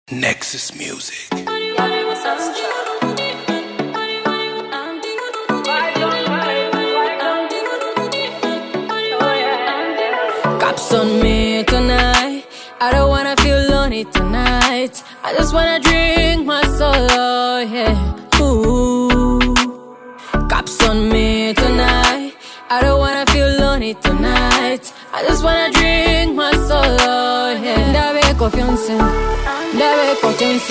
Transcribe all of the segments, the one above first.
Nexus Music. Cops on me tonight. I don't wanna feel lonely tonight. I just wanna drink my soul, yeah. Ooh. Cops on me tonight. I don't wanna feel lonely tonight. I just wanna drink my soul, yeah. Dame confianza, dame confianza.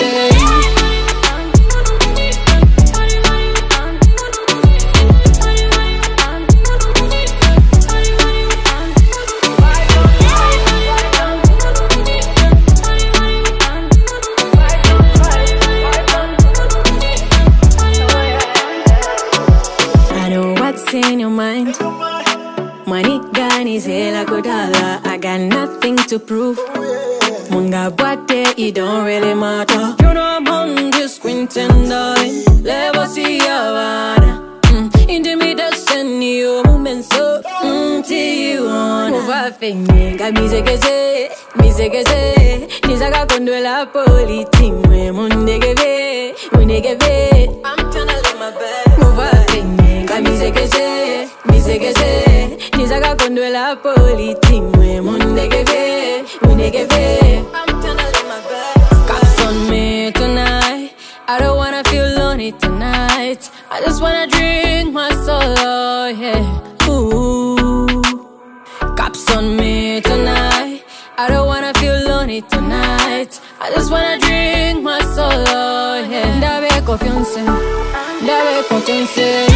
In your mind, money gun is hell like a dollar. I got nothing to prove. Munga boite, it don't really matter. You know I'm on the screen, darling. Let see Havana. Intimidation, you movement so Tijuana. Uvafinga, misegeze, nizaga kondo la politi. Mundegeve. I'm tryna live my best. Uvafinga, misegeze, nizaga kondo la politi. Mundegeve. I'm tryna live my best. Cops on me tonight. I don't wanna feel lonely tonight. I just wanna drink my soul, yeah. Ooh. Cops on me tonight. I don't wanna feel lonely tonight. I just wanna drink my soul, yeah. Dame confianza, dame confianza.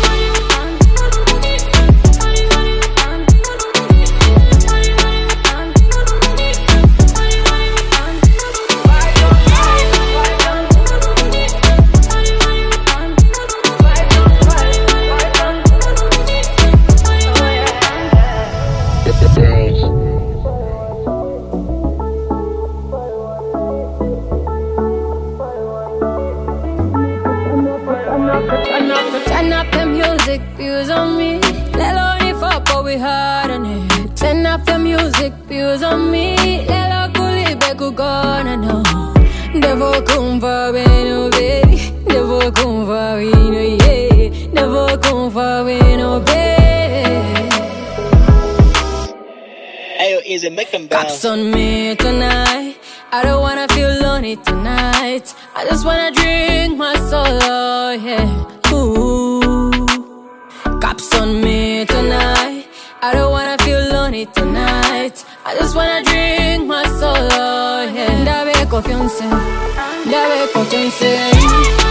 Turn up the music, views on me. Let only fuck, but we hard on it. Turn up the music, views on me. Let all cool beku gonna know. Never come for me, no baby. Never come for me, no yeah. Never come for me, no baby. Ayo, is it make them bounce? Cops on me tonight. I don't wanna feel lonely tonight. I just wanna drink my soul, yeah. Ooh. Cops on me tonight. I don't wanna feel lonely tonight. I just wanna drink my soul, yeah. Dame confianza, dame confianza.